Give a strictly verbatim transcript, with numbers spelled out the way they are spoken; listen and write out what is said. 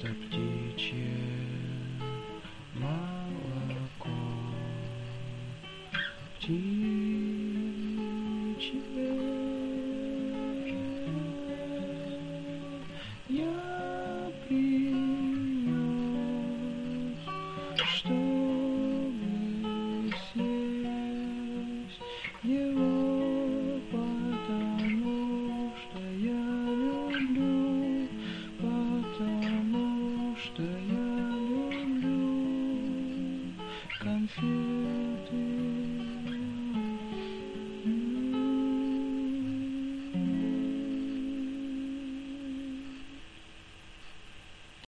льется птичье молоко. Птичье я принес, чтобы съесть его, потому что я люблю, потому что я люблю конфеты.